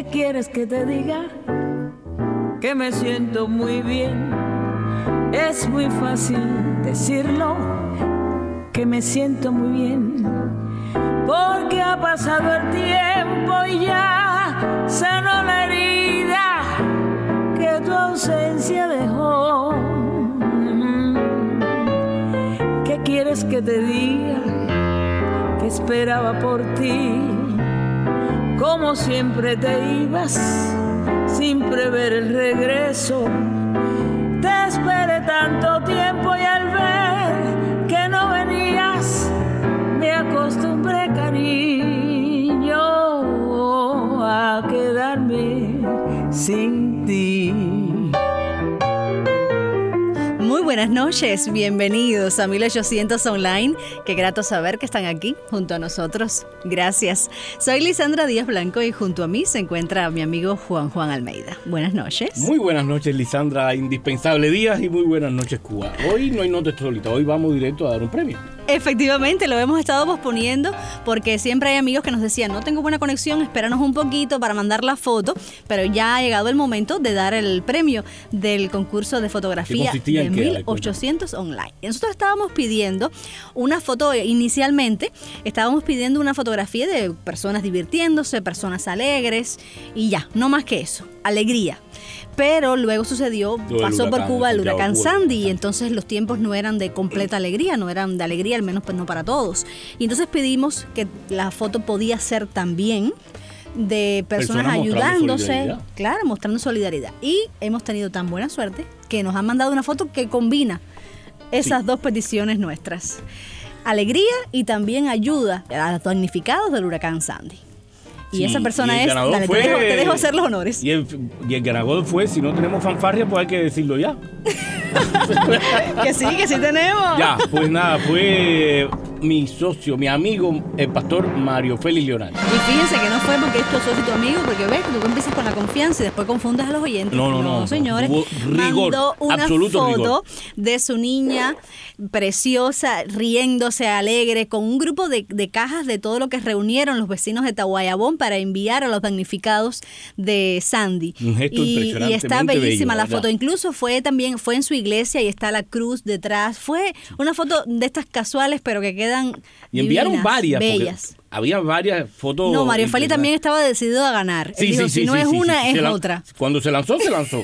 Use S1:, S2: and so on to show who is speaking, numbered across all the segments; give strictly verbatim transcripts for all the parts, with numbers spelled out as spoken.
S1: ¿Qué quieres que te diga? Que me siento muy bien. Es muy fácil decirlo, que me siento muy bien, porque ha pasado el tiempo y ya sanó la herida que tu ausencia dejó. ¿Qué quieres que te diga? Que esperaba por ti, como siempre te ibas sin prever el regreso. Te esperé tanto tiempo y al ver que no venías me acostumbré, cariño, a quedarme sin ti.
S2: Muy buenas noches, bienvenidos a mil ochocientos Online. Qué grato saber que están aquí junto a nosotros. Gracias. Soy Lisandra Díaz Blanco y junto a mí se encuentra mi amigo Juan Juan Almeida. Buenas noches.
S3: Muy buenas noches, Lisandra, indispensable Díaz, y muy buenas noches, Cuba. Hoy no hay nota solita, hoy vamos directo a dar un premio.
S2: Efectivamente, lo hemos estado posponiendo porque siempre hay amigos que nos decían, no tengo buena conexión, espéranos un poquito para mandar la foto, pero ya ha llegado el momento de dar el premio del concurso de fotografía de mil ochocientos Online. Y nosotros estábamos pidiendo una foto, inicialmente estábamos pidiendo una fotografía de personas divirtiéndose, personas alegres y ya, no más que eso, alegría. Pero luego sucedió, pasó por Cuba el huracán Sandy y entonces los tiempos no eran de completa alegría, no eran de alegría, al menos pues no para todos. Y entonces pedimos que la foto podía ser también de personas, personas ayudándose, claro, mostrando solidaridad. Y hemos tenido tan buena suerte que nos han mandado una foto que combina esas sí. dos peticiones nuestras. Alegría y también ayuda a los damnificados del huracán Sandy. Y sí, esa persona y es, dale, fue, te, dejo, te dejo hacer los honores.
S3: Y el, y el ganador fue, si no tenemos fanfarria, pues hay que decirlo ya.
S2: Que sí, que sí tenemos.
S3: Ya, pues nada, fue mi socio, mi amigo, el pastor Mario Félix Leonardo.
S2: Y fíjense que no fue porque es tu socio y tu amigo, porque ves, tú empiezas con la confianza y después confundes a los oyentes.
S3: No, no, no.
S2: No, señores.
S3: Rigor,
S2: mandó una
S3: absoluto
S2: foto
S3: rigor.
S2: de su niña preciosa, riéndose, alegre, con un grupo de, de cajas de todo lo que reunieron los vecinos de Tahuayabón para enviar a los damnificados de Sandy.
S3: Un gesto
S2: y,
S3: impresionantemente
S2: y está bellísima
S3: bello,
S2: la foto. Incluso fue también, fue en su iglesia y está la cruz detrás. Fue una foto de estas casuales, pero que quedan
S3: y enviaron
S2: divinas,
S3: varias,
S2: bellas.
S3: Había varias fotos.
S2: No, Mario Félix también estaba decidido a ganar.
S3: Sí,
S2: dijo,
S3: sí,
S2: si
S3: sí,
S2: no
S3: sí,
S2: es
S3: sí,
S2: una,
S3: sí,
S2: es
S3: la,
S2: otra.
S3: Cuando se lanzó, se lanzó.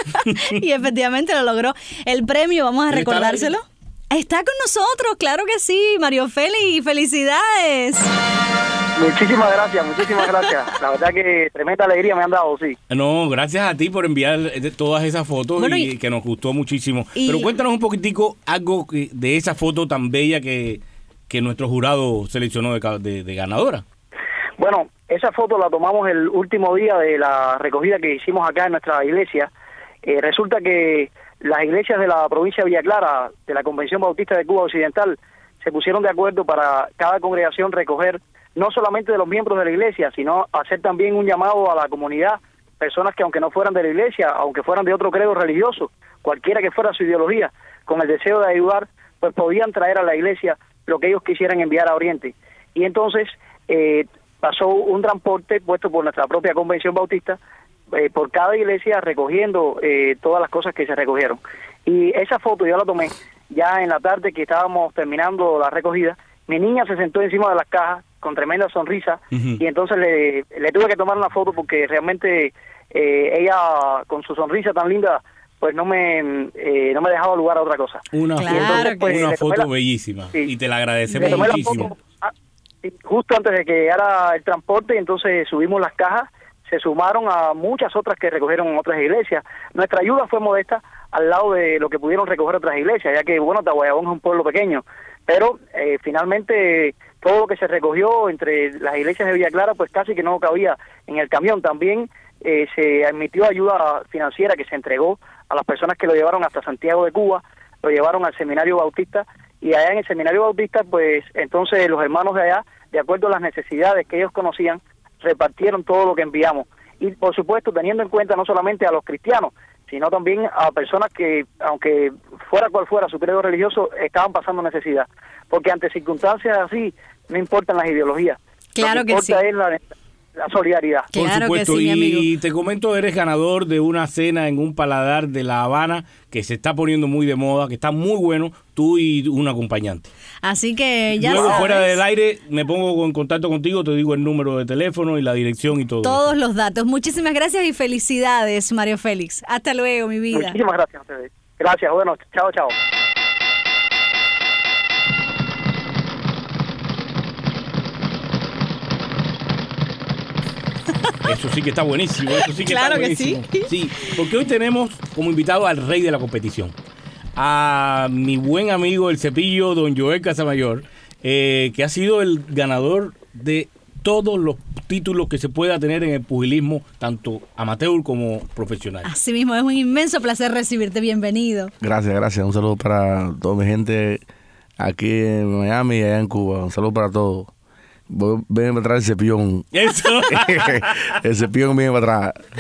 S2: Y efectivamente lo logró. El premio, vamos a recordárselo. Está con nosotros, claro que sí, Mario Félix, felicidades.
S4: Muchísimas gracias, muchísimas gracias. La verdad que tremenda alegría me han dado, sí.
S3: No, gracias a ti por enviar todas esas fotos bueno, y, y que nos gustó muchísimo. Y, Pero cuéntanos un poquitico algo de esa foto tan bella que, que nuestro jurado seleccionó de, de, de ganadora.
S4: Bueno, esa foto la tomamos el último día de la recogida que hicimos acá en nuestra iglesia. Eh, resulta que las iglesias de la provincia de Villa Clara, de la Convención Bautista de Cuba Occidental, se pusieron de acuerdo para cada congregación recoger no solamente de los miembros de la iglesia, sino hacer también un llamado a la comunidad, personas que aunque no fueran de la iglesia, aunque fueran de otro credo religioso, cualquiera que fuera su ideología, con el deseo de ayudar, pues podían traer a la iglesia lo que ellos quisieran enviar a Oriente. Y entonces eh, pasó un transporte puesto por nuestra propia Convención Bautista, Eh, por cada iglesia recogiendo eh, todas las cosas que se recogieron. Y esa foto yo la tomé ya en la tarde que estábamos terminando la recogida. Mi niña se sentó encima de las cajas con tremenda sonrisa uh-huh. y entonces le, le tuve que tomar una foto porque realmente eh, ella con su sonrisa tan linda pues no me eh, no me dejaba lugar a otra cosa.
S3: Una
S2: claro,
S3: entonces, pues,
S2: que
S3: una foto
S2: la,
S3: bellísima sí, y te la agradecemos
S4: le tomé
S3: muchísimo.
S4: La foto, ah, justo antes de que llegara el transporte, entonces subimos las cajas, se sumaron a muchas otras que recogieron en otras iglesias. Nuestra ayuda fue modesta al lado de lo que pudieron recoger otras iglesias, ya que, bueno, Tahuayabón es un pueblo pequeño, pero eh, finalmente todo lo que se recogió entre las iglesias de Villa Clara, pues casi que no cabía en el camión. También eh, se admitió ayuda financiera que se entregó a las personas que lo llevaron hasta Santiago de Cuba, lo llevaron al Seminario Bautista, y allá en el Seminario Bautista, pues entonces los hermanos de allá, de acuerdo a las necesidades que ellos conocían, repartieron todo lo que enviamos. Y por supuesto teniendo en cuenta no solamente a los cristianos, sino también a personas que, aunque fuera cual fuera su credo religioso, estaban pasando necesidad. Porque ante circunstancias así, no importan las ideologías.
S2: Claro que, que sí.
S4: Es la, la solidaridad.
S3: Por
S2: Claro
S3: supuesto,
S2: que sí, mi amigo.
S3: y te comento, eres ganador de una cena en un paladar de La Habana que se está poniendo muy de moda, que está muy bueno, tú y un acompañante.
S2: Así que ya
S3: Luego,
S2: sabes,
S3: fuera del aire, me pongo en contacto contigo, te digo el número de teléfono y la dirección y todo.
S2: todos
S3: eso.
S2: los datos. Muchísimas gracias y felicidades, Mario Félix. Hasta luego, mi vida.
S4: Muchísimas gracias a ustedes. Gracias, bueno, chao, chao.
S3: Eso sí que está buenísimo, eso sí que
S2: Claro
S3: está
S2: que sí.
S3: buenísimo. Sí, porque hoy tenemos como invitado al rey de la competición, a mi buen amigo el Cepillo, don Joel Casamayor, eh, que ha sido el ganador de todos los títulos que se pueda tener en el pugilismo, tanto amateur como profesional.
S2: Así mismo, es un inmenso placer recibirte. Bienvenido.
S5: Gracias, gracias. Un saludo para toda mi gente aquí en Miami y allá en Cuba. Un saludo para todos. Voy- Ven para atrás el cepillón.
S3: Eso.
S5: El cepillón viene para atrás.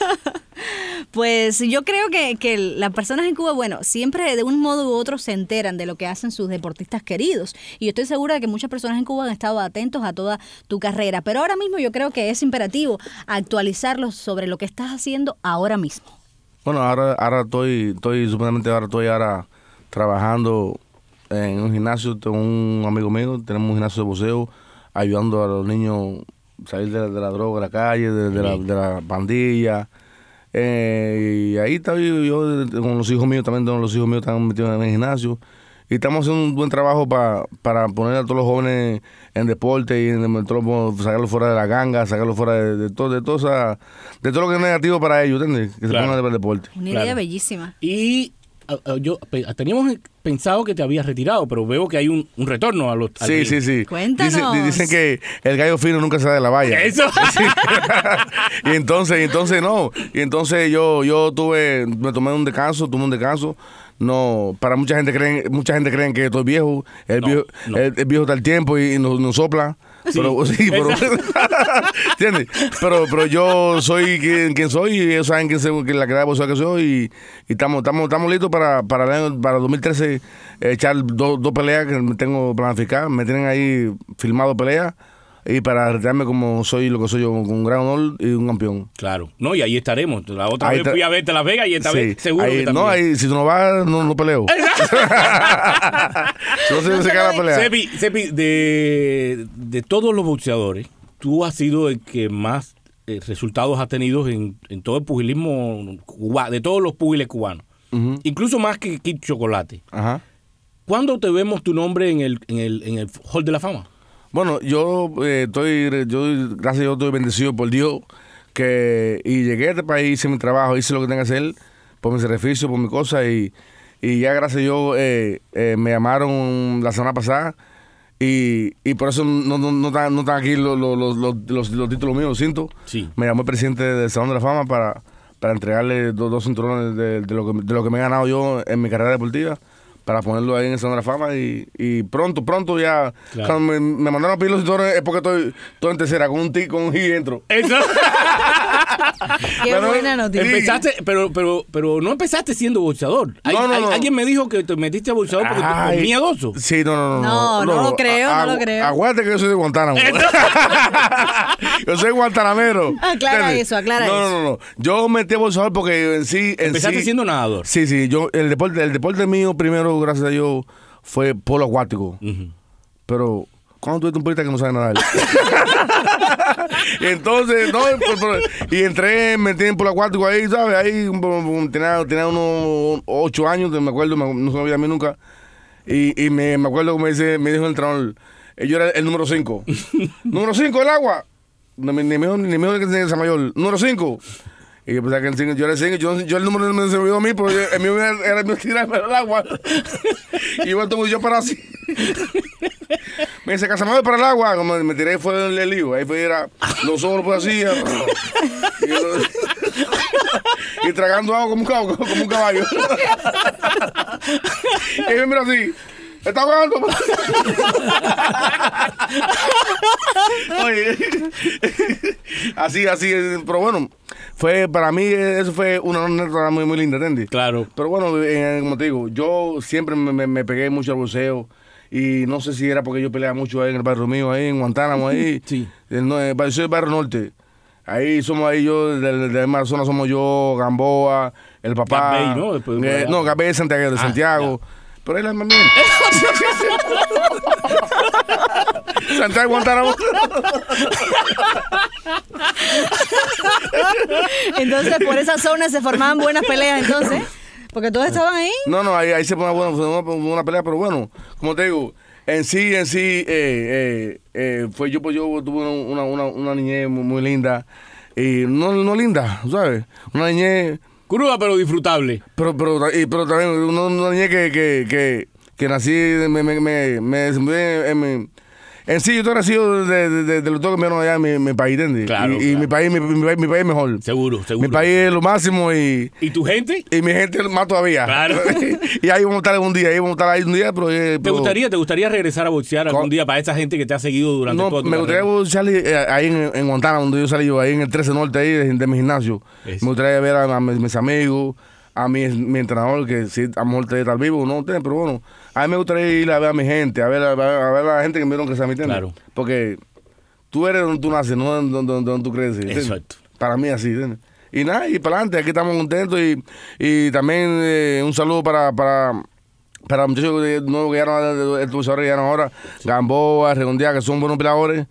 S2: Pues yo creo que, que las personas en Cuba, bueno, siempre de un modo u otro se enteran de lo que hacen sus deportistas queridos. Y yo estoy segura de que muchas personas en Cuba han estado atentos a toda tu carrera. Pero ahora mismo yo creo que es imperativo actualizarlos sobre lo que estás haciendo ahora mismo.
S5: Bueno, ahora, ahora estoy, estoy, supuestamente ahora estoy ahora trabajando en un gimnasio. Tengo un amigo mío, tenemos un gimnasio de boxeo, ayudando a los niños a salir de, la- de la droga, de la calle, de, de la, de la pandilla. Eh, y ahí estoy yo, yo con los hijos míos, también tengo los hijos míos están metidos en el gimnasio. Y estamos haciendo un buen trabajo pa, para poner a todos los jóvenes en deporte y en, todos, sacarlos fuera de la ganga, sacarlos fuera de, de, todo, de, todo esa, de todo lo que es negativo para ellos, ¿entiendes? Que
S3: Claro.
S5: se pongan al deporte.
S2: Una
S3: Claro.
S2: idea bellísima.
S3: Y a- a- yo pe- teníamos pensado que te habías retirado, pero veo que hay un, un retorno a los al
S5: Sí,
S3: ring.
S5: sí, sí.
S2: Cuéntanos.
S5: Dicen, dicen que el gallo fino nunca sale de la valla.
S3: Eso.
S5: Sí. y entonces, y entonces no. Y entonces yo, yo tuve, me tomé un descanso, tuve un descanso. No, para mucha gente creen, mucha gente creen que estoy viejo. El
S3: No,
S5: viejo,
S3: no.
S5: El, el viejo está al tiempo y, y nos, nos sopla.
S3: Sí.
S5: Pero sí, pero ¿entiendes? Pero, pero yo soy quien, quien soy y ellos saben quién soy, que la que boxeo que soy y, y estamos, estamos, estamos listos para, para, el año- para dos mil trece eh, echar dos dos peleas que tengo planificadas. Me tienen ahí filmado peleas y para retirarme como soy lo que soy yo, con un gran honor y un campeón.
S3: Claro. No, y ahí estaremos. La otra
S5: Ahí
S3: vez
S5: está-
S3: fui a verte a Las Vegas y esta
S5: Sí.
S3: vez seguro
S5: Ahí-
S3: que también.
S5: no, ahí, si tú no vas, no, no peleo. Si no se,
S2: No
S5: se
S2: te
S5: queda
S2: lo
S5: la pelea.
S3: Cepi, Cepi, de, de todos los boxeadores, tú has sido el que más eh, resultados has tenido en, en todo el pugilismo cubano, de todos los pugiles cubanos.
S5: Ujú.
S3: Incluso más que Kid Chocolate.
S5: Ajá.
S3: ¿Cuándo te vemos tu nombre en el, en el, en el Hall de la Fama?
S5: Bueno, yo eh, estoy, yo gracias a Dios estoy bendecido por Dios que y llegué a este país, hice mi trabajo, hice lo que tenga que hacer por mi sacrificio, por mi cosa y, y ya gracias a Dios eh, eh, me llamaron la semana pasada y, y por eso no, no, no, están, no están aquí los, los, los, los, los- los títulos míos, los cintos.
S3: Sí.
S5: Me llamó el presidente del Salón de la Fama para, para entregarle dos, dos cinturones de, de lo que, de lo que me he ganado yo en mi carrera deportiva, para ponerlo ahí en el Salón de la Fama y, y pronto, pronto ya,
S3: Claro.
S5: cuando me, me mandaron a pedir los cinturones es porque estoy, estoy en tercera, con un tic, con un hit dentro.
S3: Eso.
S2: Qué
S5: Pero-
S2: buena noticia.
S3: Empezaste, pero, pero, pero no empezaste siendo boxeador. Hay-
S5: No, no,
S3: hay-
S5: no.
S3: Alguien me dijo que te metiste a boxeador porque te
S5: Ay,
S3: por miedoso.
S5: Sí, no, no, no.
S2: No, no lo creo, no lo creo.
S5: Aguante que yo soy de Guantánamo. Yo soy guantanamero.
S2: Aclara
S5: ¿Entiendes?
S2: eso, aclara
S5: no,
S2: eso.
S5: No, no, no. Yo metí a boxeador porque en sí... En
S3: Empezaste
S5: sí,
S3: siendo nadador.
S5: Sí, sí. Yo, el, deporte, el deporte mío primero, gracias a Dios, fue polo acuático.
S3: Ujú.
S5: Pero, ¿cuándo tuviste un purista que no sabe nadar? Y entonces, no, pero- pero- y entré, me metí en polo acuático ahí, ¿sabes? Ahí un- un- tenía, tenía unos ocho años, me acuerdo, me- no se me olvida a mí nunca. Y, y me, me acuerdo que me, dice, me dijo el entrenador, eh, yo era el número cinco. Número cinco, el agua. No, ni me dijo, ni me dijo que tenía esa mayor. Número cinco. Y yo pensaba que el cinco, yo era el cinco, yo, yo el número me se me olvidó a mí, pero yo- el mío era, era el mío tirarme al agua. Y yo, entonces, yo para así. Me dice, Casamado para el agua. Como me tiré fue el, el lío. Ahí fue, era los ojos pues así. Y, yo- y tragando agua como un caballo. Como un caballo. Y me mira así. ¿Me está ahogando? Oye, así, así, pero bueno, fue para mí, eso fue una anécdota muy, muy linda, ¿entiendes?
S3: Claro.
S5: Pero bueno, eh, como te digo, yo siempre me, me- me pegué mucho al boxeo y no sé si era porque yo peleaba mucho ahí en el barrio mío, ahí en Guantánamo, ahí.
S3: Sí.
S5: El, no, yo soy del barrio norte. Ahí somos ahí yo, de, de, de la misma zona somos yo, Gamboa, el papá.
S3: Gabey, ¿no? Después
S5: eh, no, Gabey de Santiago, de
S3: ah,
S5: Santiago. Ya. Pero ahí la misma mía. Santiago, Guantánamo.
S2: Entonces, por esa zona se formaban buenas peleas, entonces. Porque todos estaban ahí.
S5: No, no, ahí, ahí se pone una, una, una pelea, pero bueno, como te digo, en sí, en sí, eh, eh, eh, fue yo, pues yo tuve una, una, una niñez muy, muy linda. Y no, no linda, ¿sabes? Una niñez...
S3: Cruda, pero disfrutable.
S5: Pero, pero, y, pero también una, una niñez que, que, que, que nací, me, me, me, me desenvolví en mi... En sí, yo estoy nacido de, de, de, de los dos que me dieron allá en mi, mi país, ¿entiendes?
S3: Claro,
S5: y,
S3: claro.
S5: y mi país, mi, mi, país, mi país es mejor.
S3: Seguro, seguro.
S5: Mi país es lo máximo y...
S3: ¿Y tu gente?
S5: Y mi gente más todavía.
S3: Claro.
S5: Y ahí vamos a estar un día, ahí vamos a estar ahí un día, pero... Eh,
S3: ¿Te
S5: pero
S3: gustaría, ¿Te gustaría regresar a boxear algún
S5: ¿Cómo?
S3: día para esa gente que te ha seguido durante
S5: no,
S3: toda tu
S5: me gustaría
S3: carrera?
S5: boxear eh, ahí en, en Guantánamo, donde yo salí, yo, ahí en el trece Norte, ahí de, de mi gimnasio.
S3: Eso.
S5: Me gustaría ver a, a mis, mis amigos, a mi, mi entrenador, que sí, a lo mejor te está vivo, no, pero bueno, a mí me gustaría ir a ver a mi gente, a ver a, a ver a la gente que me vieron crecer, ¿me entiendes?
S3: Claro.
S5: Porque tú eres donde tú naces, no donde, donde, donde tú creces. ¿entiendes?
S3: Exacto.
S5: Para mí así, ¿entiendes? Y nada, y para adelante, aquí estamos contentos y, y también eh, un saludo para... para Para los muchachos de- nuevos que llegaron, estos boxeadores que llegaron ahora, Gamboa, Redondía, que son buenos peleadores.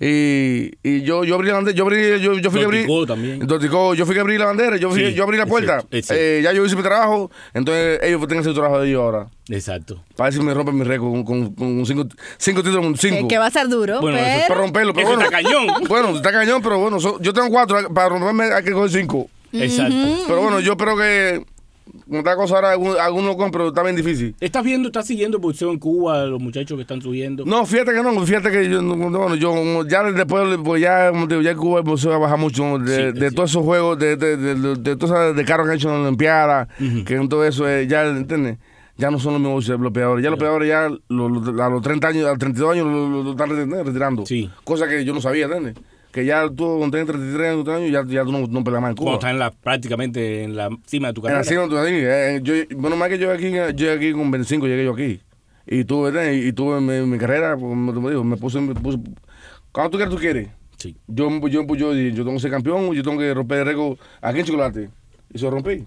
S5: Y, y yo, yo abrí la bandera, yo, abrí, yo, yo fui que abrí.
S3: Doticó también.
S5: Doticó, yo fui que abrí la bandera, yo, fui,
S3: Sí,
S5: yo abrí la
S3: es
S5: puerta.
S3: cierto, es cierto.
S5: Eh, ya yo hice mi trabajo, entonces ellos tienen que hacer su trabajo de ellos ahora.
S3: Exacto.
S5: Para ver si me rompen mi récord con, con, con cinco, cinco títulos, cinco.
S2: Que, que va a ser duro,
S3: Bueno, eso es
S2: pero...
S5: Para romperlo, pero
S3: Eso
S5: bueno.
S3: está cañón.
S5: Bueno, está cañón, pero bueno, so- yo tengo cuatro, para romperme hay que coger cinco.
S3: Exacto.
S5: Pero bueno, yo espero que, como esta cosa ahora, algunos algunos compran, pero está bien difícil.
S3: ¿Estás viendo, estás siguiendo boxeo en Cuba, los muchachos que están subiendo?
S5: No, fíjate que no, fíjate que yo, no, no, bueno, yo ya después, pues ya, como te digo, ya en Cuba el boxeo va a bajar mucho, de,
S3: Sí,
S5: de,
S3: es
S5: de
S3: cierto.
S5: todos esos juegos, de, de, de, de, de todos esos de carros que han hecho en la Olimpiada, que en todo eso, eh, ya, ¿entiendes? Ya no son los mismos los peleadores, ya los peleadores ya lo- lo- a los treinta años, a los treinta y dos años lo, lo- lo están retir- retirando.
S3: Sí.
S5: Cosa que yo no sabía, ¿entiendes? Que ya tú con treinta, treinta y tres años, años ya, ya tú no, no peleas más en Cuba.
S3: Cuando estás en la, prácticamente en la cima de tu
S5: En
S3: carrera.
S5: la cima, tú, así, eh, yo, bueno, más que yo aquí, yo aquí con veinticinco llegué yo aquí. Y tuve, ¿entiendes? y tuve mi, mi carrera, pues, como te digo, me puse, me puse, cuando tú quieres, tú quieres.
S3: Sí.
S5: Yo, yo, yo, yo, yo tengo que ser campeón, yo tengo que romper el récord aquí en Chocolate. Y se lo rompí.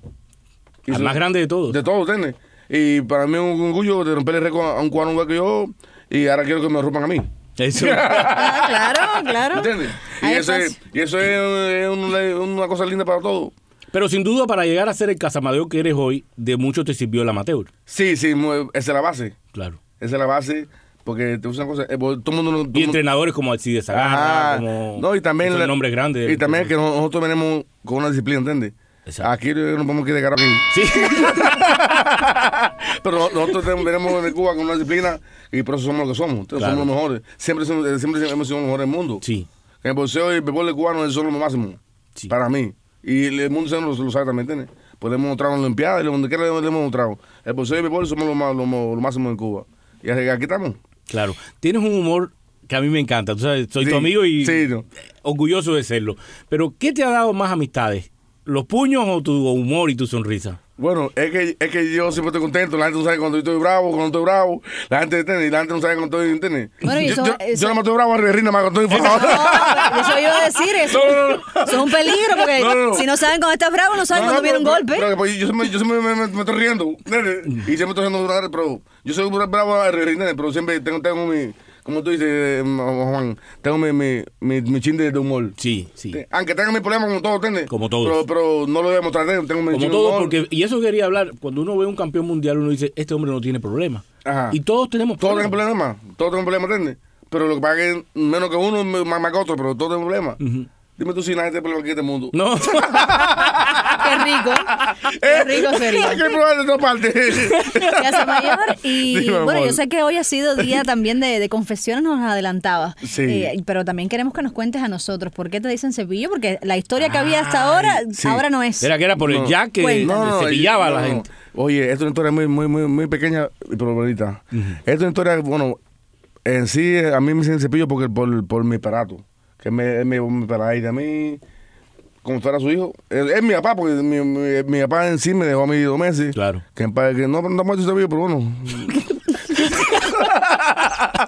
S5: Y
S3: Al
S5: se-
S3: más grande de todos.
S5: De todos, ¿entiendes? Y para mí es un orgullo de romper el récord a un cubano igual que yo. Y ahora quiero que me rompan a mí.
S3: Eso.
S2: Ah, claro, claro.
S5: ¿Entiendes? Y
S2: Ahí
S5: eso,
S2: estás.
S5: es, y eso es, eh, una, una cosa linda para todos.
S3: Pero sin duda, para llegar a ser el Casamadeo que eres hoy, de mucho te sirvió el amateur.
S5: Sí, sí, mu- esa es la base.
S3: Claro.
S5: Esa es la base. Porque te usan cosas. Eh, pues, todo el mundo. todo el
S3: Y
S5: mundo-
S3: entrenadores como Alcides Zagarra,
S5: Ajá.
S3: como
S5: No, y también
S3: son
S5: la-
S3: nombres grandes.
S5: Y también que no- nosotros venimos con una disciplina, ¿entiendes?
S3: Exacto.
S5: Aquí no podemos quedar carajo aquí.
S3: Sí.
S5: Pero no- nosotros tenemos- venimos de Cuba con una disciplina y por eso somos lo que somos. Entonces,
S3: Claro.
S5: somos los mejores. Siempre, somos- siempre hemos sido los mejores del mundo.
S3: Sí.
S5: En el boxeo y el béisbol cubano es solo lo máximo.
S3: Sí.
S5: Para mí. Y el mundo entero lo, lo sabe también, ¿entiendes? Pues le hemos mostrado en la Olimpiada y donde quiera le hemos mostrado. El boxeo y el béisbol somos lo, más, lo, lo máximo en Cuba. Y aquí aquí estamos.
S3: Claro. Tienes un humor que a mí me encanta. Tú sabes, soy
S5: Sí,
S3: tu amigo y
S5: sí, no.
S3: orgulloso de serlo. Pero, ¿qué te ha dado más amistades? ¿Los puños o tu humor y tu sonrisa?
S5: Bueno, es que, es que yo siempre estoy contento. La gente no sabe cuando yo estoy bravo, cuando estoy bravo. La gente entiende y la gente no sabe cuando estoy, ¿entiendes?
S2: Bueno, y
S5: yo,
S2: eso-
S5: yo,
S2: eso-
S5: yo no me estoy bravo a reír nada más cuando estoy
S2: No,
S5: enfadado.
S2: eso iba a decir, eso,
S5: No, no, no.
S2: eso es un peligro, porque
S5: No, no, no.
S2: si no saben cuando estás bravo, no saben
S5: No, no,
S2: cuando viene un
S5: pero-
S2: golpe.
S5: Pero, pues, yo siempre, yo siempre me, me- me estoy riendo, ¿entiendes? Y siempre estoy haciendo durar, pero yo soy bravo a reír, ¿entiendes? Pero siempre tengo, tengo mi, como tú dices, eh, Juan, tengo mi, mi, mi, mi chin de, de humor.
S3: Sí, sí.
S5: Aunque tenga mis problemas como todos, ¿entiendes?
S3: Como todos.
S5: Pero, pero no lo voy a mostrar, tengo mi
S3: Como
S5: chin de
S3: todo,
S5: humor.
S3: porque, y eso quería hablar, cuando uno ve un campeón mundial, uno dice, este hombre no tiene problema.
S5: Ajá.
S3: Y todos tenemos
S5: Todos tienen
S3: problemas.
S5: problemas, todos tienen problemas, ¿entiendes? Pero lo que pasa es que menos que uno, más, más que otro, pero todos tienen problemas.
S3: Ujú.
S5: Dime tú si nadie tiene problemas aquí en este mundo.
S3: No.
S2: Qué rico, qué rico sería.
S5: Hay que probar de otra parte.
S2: Casa Mayor. Y
S5: Dime,
S2: bueno,
S5: amor.
S2: yo sé que hoy ha sido día también de, de confesiones, nos adelantaba.
S5: Sí.
S2: Eh, pero también queremos que nos cuentes a nosotros por qué te dicen cepillo, porque la historia que había hasta ahora,
S5: sí.
S2: ahora no es.
S3: Era que era por el
S5: No.
S3: jack que
S2: Cuéntame.
S3: cepillaba a la
S5: no, no.
S3: gente.
S5: Oye, esto es una historia muy, muy, muy, muy pequeña y pero bonita. Esto es una historia, bueno, en sí, a mí me dicen cepillo porque, por, por mi aparato. Que me, me, me para ahí de mí, como fuera su hijo. Es, es mi papá, porque mi, mi, mi papá en sí me dejó a mí dos meses.
S3: Claro.
S5: Que, en paz- que no, no muerto cepillo, pero bueno.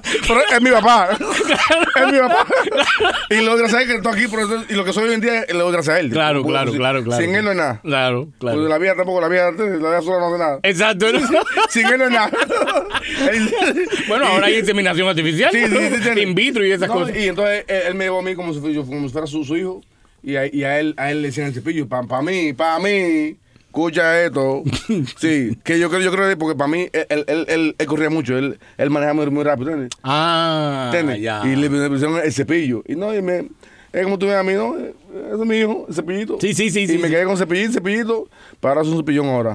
S5: Pero es mi papá. Es mi papá. Y lo gracias a él que estoy aquí, por eso, y lo que soy hoy en día, lo gracias a él.
S3: Claro,
S5: Porque,
S3: claro,
S5: si,
S3: claro, claro.
S5: Sin él no hay nada.
S3: Claro, claro.
S5: Porque la vida tampoco, la vida, la vida sola no hace nada.
S3: Exacto.
S5: Sin él no hay nada.
S3: Bueno, ahora hay inseminación artificial.
S5: Sí, sí, sí, sí.
S3: In vitro y esas
S5: No,
S3: cosas.
S5: Y entonces él, él me llevó a mí como si, yo, como si fuera su, su hijo. Y a, y a él a él le decían el cepillo. Para pa mí, para mí. Escucha esto. Sí, que yo creo, yo creo que porque para mí él, él, él, él, él corría mucho, él, él manejaba muy, muy rápido, ¿entiendes?
S3: Ah,
S5: ¿Entiendes?
S3: ya.
S5: Y le, le pusieron el cepillo. Y no, y me, es como tú ves a mí, ¿no? Ese es mi hijo, el cepillito.
S3: Sí, sí, sí.
S5: Y
S3: sí,
S5: me
S3: sí.
S5: quedé con cepillito, cepillito, para hacer un cepillón ahora.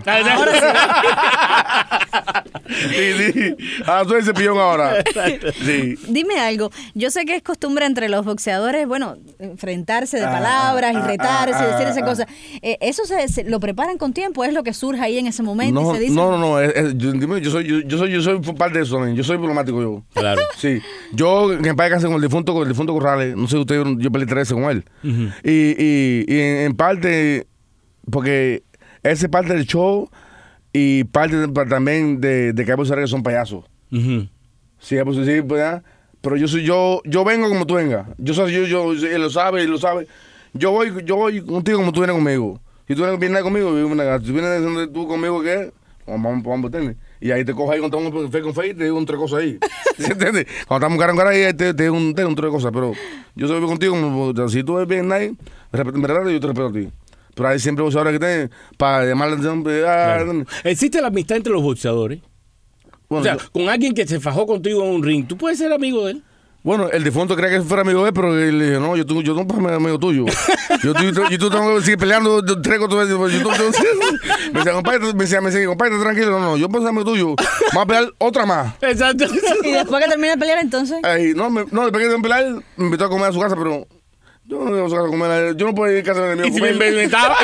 S5: Sí, sí. Ah, soy el cepillón ahora. Sí.
S2: Dime algo, yo sé que es costumbre entre los boxeadores, bueno, enfrentarse de
S5: Ah,
S2: palabras y
S5: ah,
S2: retarse,
S5: ah,
S2: decir
S5: ah,
S2: esa
S5: ah.
S2: cosa. Eh, ¿Eso se, se- lo preparan con tiempo? ¿Es lo que surge ahí en ese momento
S5: No,
S2: y se dice?
S5: no, no, no, es- es- yo, dime, yo soy, yo, yo soy, yo soy parte de eso también. Yo soy diplomático yo.
S3: Claro.
S5: Sí, yo en paz descanse con el difunto, con el difunto Corrales, no sé usted, yo peleé tres veces con él. Y, y, y en, en parte, porque ese es parte del show y parte de- también de, de que hay personas que son payasos.
S3: Ujú.
S5: Sí, pues sí, pues, ¿ah? Pero yo soy, yo, yo vengo como tú vengas. Yo soy, yo, yo, él lo sabe, él lo sabe. Yo voy, yo voy contigo como tú vienes conmigo. Si tú vienes, vienes conmigo, yo vienes acá. Si tú vienes donde tú conmigo, ¿qué? Vamos, vamos, vamos, ¿entiendes? Y ahí te cojo ahí cuando estamos fe con fe y te digo un tres cosas ahí. ¿Sí, entiendes? Cuando estamos cara en cara ahí, te, te digo un, te digo un tres cosas. Pero yo soy contigo como, si tú ves bien nadie, me respeto, yo te respeto a ti. Pero hay siempre boxeadores que tienen para llamar la atención. Ah,
S3: Claro. ¿Existe la amistad entre los boxeadores?
S5: bueno,
S3: o sea,
S5: yo-
S3: con alguien que se fajó contigo en un ring, ¿tú puedes ser amigo de él?
S5: Bueno, el difunto creía que fuera amigo de él, pero él le dije, no, yo, tú, yo no puedo ser amigo tuyo. Yo, tú- yo, yo tú tengo que seguir peleando tres cuatro veces. Yo, tú- tú- me decía, compadre, me decía, me decía, compadre, tranquilo. No, no, yo puedo ser amigo tuyo. Vamos a pelear otra más.
S3: Exacto.
S2: Y después que termina de pelear, entonces.
S5: Ay, no, me, no, después de pelear, me invitó a comer a su casa, pero yo no iba a su casa a comer. Yo no puedo ir a casa de mi
S3: Y
S5: amigo.
S3: si me
S5: a comer.
S3: inventaba.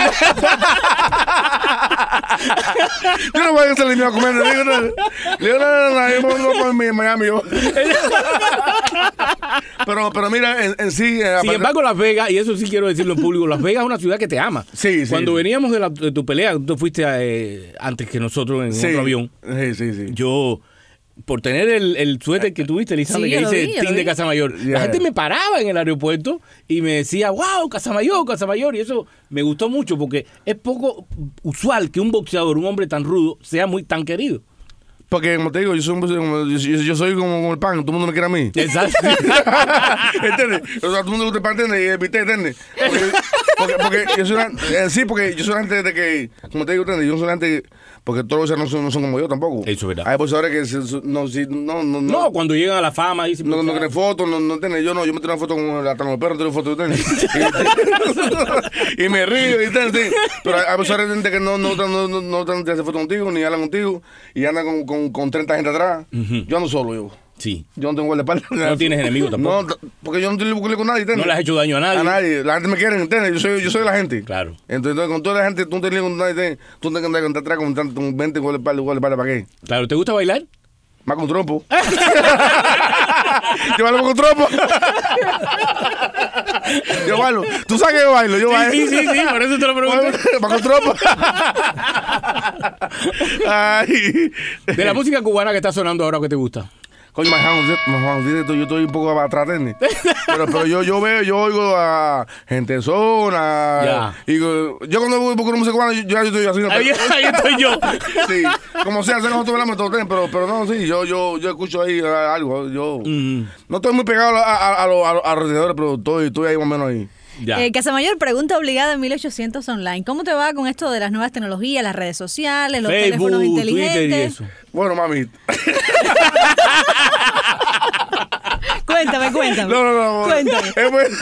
S5: Yo no voy a casa de mi amigo a comer. Le digo, no, le digo, no, no, no, yo no puedo ir a Miami. Yo. Pero, pero mira, en, en sí. eh,
S3: Sin
S5: aparte-
S3: embargo, Las Vegas, y eso sí quiero decirlo en público, Las Vegas es una ciudad que te ama.
S5: Sí, sí.
S3: Cuando veníamos de, la- de tu pelea, tú fuiste eh, antes que nosotros en
S5: sí,
S3: otro avión.
S5: Sí, sí, sí.
S3: Yo, por tener el, el suéter que tuviste, Lisandra,
S2: Sí,
S3: que
S2: yo lo
S3: dice
S2: vi, yo lo
S3: Team de
S2: vi.
S3: Casamayor,
S5: Ya.
S3: la gente me paraba en el aeropuerto y me decía, wow, Casamayor, Casamayor. Y eso me gustó mucho porque es poco usual que un boxeador, un hombre tan rudo, sea muy tan querido.
S5: Porque, como te digo, yo soy, un- como- yo, yo- yo soy como, como el pan, todo el mundo me quiere a mí.
S3: Exacto.
S5: ¿Entiendes? O sea, todo el mundo le gusta el pan, ¿entiendes? Y el bistec, ¿entiendes? Porque, porque, porque yo soy una, eh, sí, porque yo soy antes de que, como te digo, ¿entiendes? Yo soy antes, porque todos los boxeadores no son, no son como yo tampoco.
S3: Eso es verdad.
S5: Hay boxeadores que se- se- no, si, no, no, no.
S3: No, cuando llegan a la fama, dicen,
S5: No, no quieren fotos, no, no entiendes. Yo no, yo me tiro una foto con hasta los perros, tiro fotos, ¿entiendes? Y, y me río, ¿entiendes? Pero hay boxeadores gente que no, no, no, no, no, no te hacen fotos contigo, ni hablan contigo, y andan con, con, con treinta gente atrás. Yo ando solo, yo.
S3: Sí.
S5: Yo no tengo guardaespaldas.
S3: No tienes enemigos tampoco.
S5: No, t- porque yo no estoy buscando con nadie, ¿entiendes?
S3: No le has hecho daño a nadie.
S5: A nadie. La gente me quiere, ¿entiendes? Yo soy, yo soy la gente.
S3: Claro.
S5: Entonces, con toda la gente, tú no te lías con nadie, ¿entiendes? Tú no te andas con atrás con tanto, con veinte guardaespaldas, guardaespaldas, ¿para qué?
S3: Claro, ¿te gusta bailar?
S5: Más con trompo. Yo bailo con trompo. Yo bailo. ¿Tú sabes que yo bailo? Yo bailo.
S3: Sí, sí, sí, sí, por eso te lo pregunto.
S5: Más con trompo. Ay.
S3: De la música cubana que está sonando ahora, ¿qué te gusta?
S5: Coño, Juan, yo estoy un poco atrás, ¿entiendes? Pero, pero yo, yo veo, yo oigo a gente de zona.
S3: Ya.
S5: Y yo yo cuando voy por una música cubana, yo, yo, yo estoy así.
S3: Ahí, ahí estoy yo.
S5: Sí, como sea, nosotros hablamos todo, pero, pero no, sí, yo, yo, yo escucho ahí ah, algo. Yo
S3: Mm,
S5: no estoy muy pegado a, a, a, los- a los alrededores, pero estoy, estoy ahí más o menos ahí.
S3: ya.
S2: Eh, Casamayor, pregunta obligada en mil ochocientos online. ¿Cómo te va con esto de las nuevas tecnologías, las redes sociales, los
S3: Facebook,
S2: teléfonos
S3: Twitter y
S2: inteligentes?
S3: eso.
S5: Bueno, mami.
S2: Cuéntame, cuéntame.
S5: No, no, no.
S2: Cuéntame.
S5: Eh, pues-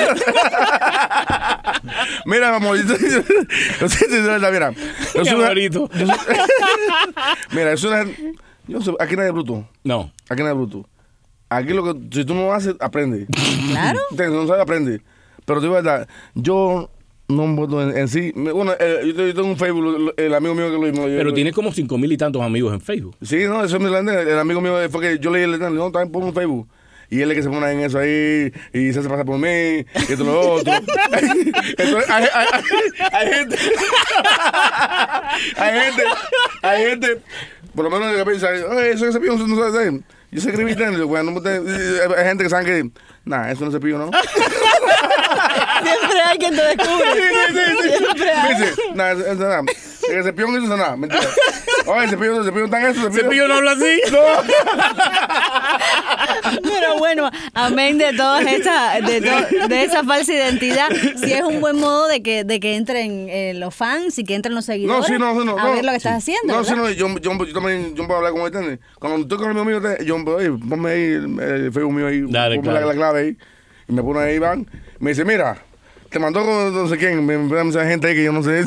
S5: Mira, amor, yo soy- yo soy- mira, yo
S3: Mi
S5: soy una-
S3: amorito.
S5: yo soy- Mira, eso es. Yo soy- aquí nadie es bruto.
S3: No.
S5: Aquí nadie es bruto. Aquí lo que. Si tú no lo haces, aprende.
S2: Claro.
S5: ¿Entiendes? No sabes, aprende. Pero te digo la verdad, yo no voto en, en sí. me- Bueno, eh, yo, tengo- yo tengo un Facebook, el, el amigo mío que lo mismo.
S3: Pero tienes como cinco mil y tantos amigos en Facebook.
S5: Sí, no, eso es mi el, el amigo mío fue que yo leí el no, también pongo un Facebook. Y él es que se pone en eso ahí y se hace pasar por mí y esto lo otro. Entonces, hay, hay, hay, hay gente, hay gente, hay gente, por lo menos que piensa, oye, eso que se piensa, no sabe hacer. Yo sé escribir técnico, bueno, no te- hay gente que sabe que, nah, eso no es cepillo, ¿no?
S2: Siempre hay quien te descubre. Siempre
S5: Me
S2: hay.
S5: dice, nah, eso, eso nada. El cepillo no hizo nada, mentira. Oye, el cepillo, el cepillo está en eso, el cepillo.
S3: Cepillo no habla así.
S2: Pero bueno, amén de todas estas, de, to- de esa falsa identidad. Si es un buen modo de que, de que entren eh, los fans y que entren los seguidores
S5: No, sí, no, sí, no.
S2: a
S5: no.
S2: ver lo que estás haciendo.
S5: No, sí,
S2: ¿verdad?
S5: no, yo, yo, yo también yo puedo hablar con él, ¿entiendes? Cuando estoy con el amigo mío, yo, oye, ponme ahí el, el Facebook mío ahí,
S3: Dale,
S5: ponme
S3: claro.
S5: la, la clave ahí, y me pone ahí, Iván, me dice, mira, te mandó con no sé quién, me me da mucha gente ahí que yo no sé.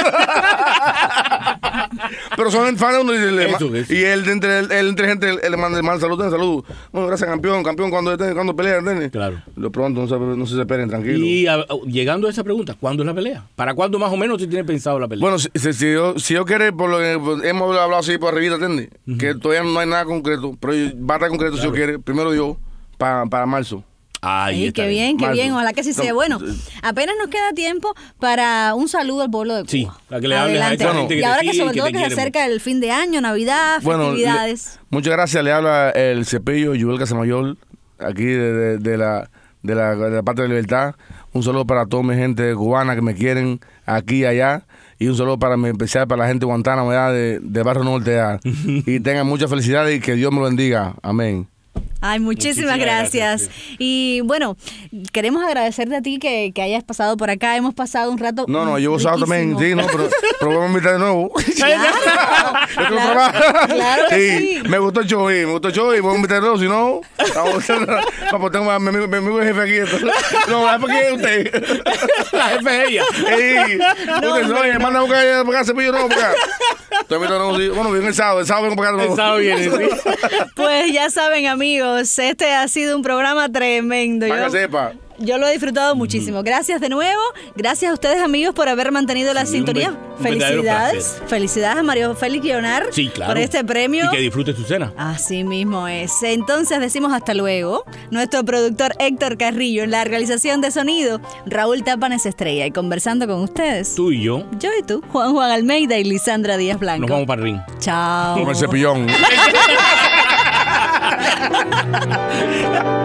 S5: Pero son fans de uno y, le,
S3: Eso, eso.
S5: y él, entre, él, él entre gente, él, él le manda, le manda saludos, saludos. Bueno, gracias, campeón, campeón, cuando, cuando pelea, ¿entiendes?
S3: Claro.
S5: Lo pronto, no se, no se esperen, tranquilo.
S3: Y a- llegando a esa pregunta, ¿cuándo es la pelea? ¿Para cuándo más o menos se tiene pensado la pelea?
S5: Bueno, si, si, si yo, si yo quiere, por lo que pues, hemos hablado así por arriba, ¿entiendes? Que todavía no hay nada concreto, pero va a estar concreto si yo quiere, primero Dios, para para marzo.
S3: Ahí
S2: Sí,
S3: está
S2: qué bien, qué
S5: Marzo.
S2: bien. Ojalá que sí sea.
S5: No,
S2: Bueno,
S5: eh,
S2: apenas nos queda tiempo para un saludo al pueblo de Cuba.
S3: Sí, para que le hables a
S2: Adelante.
S3: esa gente que
S2: Y
S3: te
S2: ahora que
S3: sigue y
S2: sobre
S3: que
S2: todo
S3: te
S2: que se
S3: quiere
S2: acerca el fin de año, Navidad,
S5: Bueno,
S2: festividades.
S5: le- muchas gracias. Le habla el cepillo Yuel Casamayor, aquí de, de, de la, de, la, de la Parte de la Libertad. Un saludo para toda mi gente cubana que me quieren aquí y allá. Y un saludo para mi especial para la gente de Guantánamo, ¿verdad? de, de Barrio Norte. ¿verdad? Y tengan mucha felicidad y que Dios me lo bendiga. Amén.
S2: Ay, muchísimas,
S3: Muchísimas
S2: gracias.
S3: gracias,
S2: Y bueno, queremos agradecerte a ti que, que hayas pasado por acá. Hemos pasado un rato.
S5: No, no, yo he gozado también,
S2: riquísimo.
S5: sí, no, pero, pero vamos a invitar de nuevo.
S2: Claro,
S5: Yo quiero
S2: claro,
S5: trabajar.
S2: claro que sí.
S5: Me gustó el show, sí, me gustó el show y voy a invitar de nuevo, si no, vamos a pues tengo a mi amigo, mi amigo el jefe aquí. entonces, No, ¿por qué usted?
S3: La jefe es ella.
S5: Ey, usted,
S2: no,
S5: oye,
S2: no.
S5: manda a buscar para acá cepillo, no, para acá. Estoy invitando, no, sí. Bueno, bien el sábado, el sábado vengo para acá. de nuevo.
S3: El sábado viene, sí.
S2: Pues ya saben, amigos, este ha sido un programa tremendo.
S5: Para
S2: Yo-
S5: que sepa.
S2: Yo lo he disfrutado muchísimo. Gracias de nuevo. Gracias a ustedes, amigos, por haber mantenido la
S3: Sí, un
S2: sintonía.
S3: ver- un verdadero
S2: Felicidades.
S3: placer.
S2: Felicidades a Mario Félix Guionar
S3: Sí, claro.
S2: por este premio.
S3: Y que disfrutes tu cena.
S2: Así mismo es. Entonces decimos hasta luego. Nuestro productor Héctor Carrillo en la realización de sonido, Raúl Tapanes Estrella, y conversando con ustedes,
S3: Tú y yo
S2: yo y tú, Juan Juan Almeida y Lisandra Díaz Blanco.
S3: nos vamos para el ring.
S2: Chao.
S5: Con el cepillón.